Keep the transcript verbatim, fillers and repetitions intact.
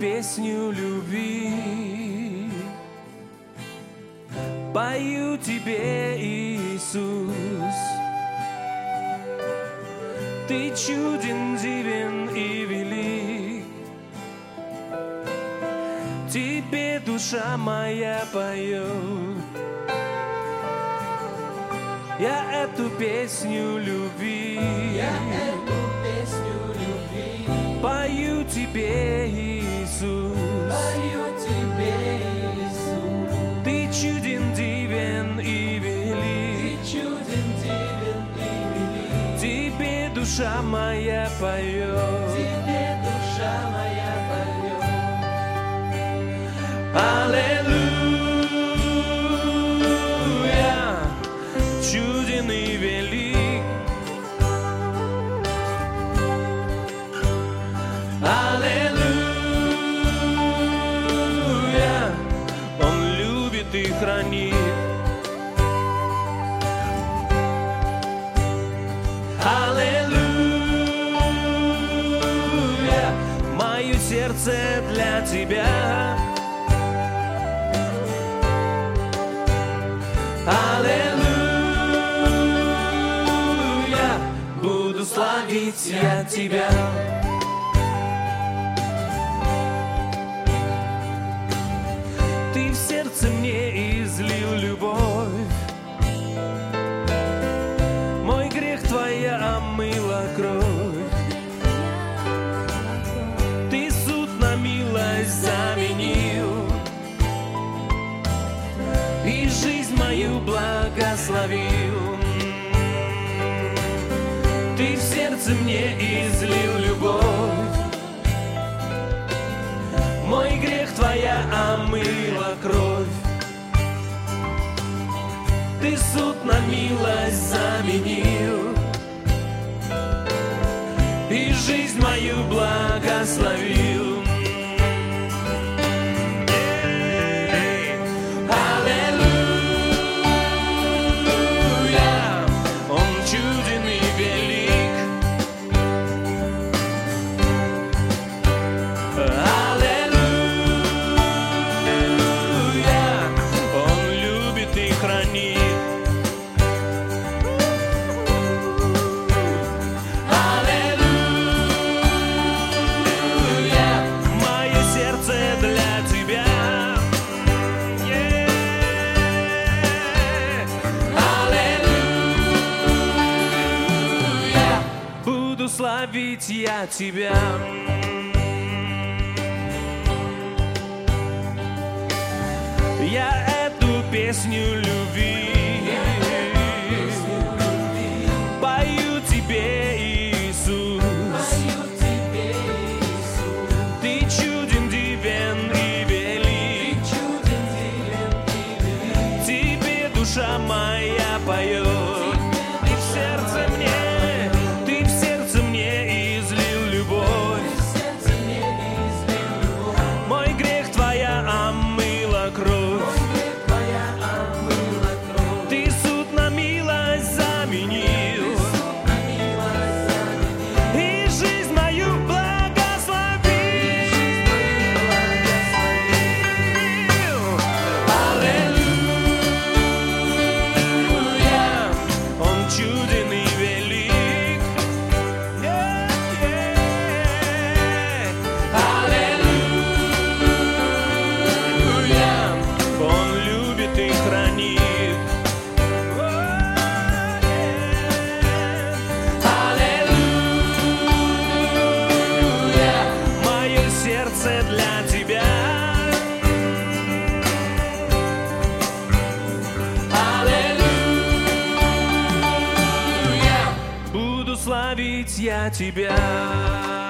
песню любви. Пою тебе, Иисус. Ты чуден, дивен и велик. Тебе душа моя поет. Я эту песню любви. Я эту песню любви. Пою тебе, Иисус. Пою тебе, Иисус. Ты чуден, дивен и Ты велик. чуден, дивен и велик. Тебе душа моя поет. Тебе душа моя поет. Аллилуйя, чуден и велик. Аллилуйя, Он любит и хранит. Аллилуйя, мое сердце для Тебя. Аллилуйя, буду славить я Тебя. Ты в сердце мне излил любовь, мой грех Твоя омыла кровь. Ты суд на милость заменил и жизнь мою благословил. Ты в сердце мне излил любовь, мой грех Твоя омыла кровь. Ты суд на милость заменил и жизнь мою благословил. Аллилуйя, Он чуден и велик. Аллилуйя, Он любит и хранит. Аллилуйя, мое сердце для Тебя. Аллилуйя, буду славить я Тебя. Я эту песню любви пою тебе, Иисус. Пою тебе, Иисус. Ты чуден, дивен и велик. Ты чуден, дивен и велик. Тебе душа моя поет. Ты в сердце мне, ты в сердце мне излил любовь. В сердце мне излил любовь. Мой грех Твоя омыла кровь. Грех Твоя омыла кровь. Ты суд на милость заменил Суд на милость заменил. и жизнь мою благословил. Аллилуйя, Он чуден и велик. Аллилуйя, Он любит и хранит. Аллилуйя, мое сердце для Тебя. Аллилуйя, буду славить я Тебя.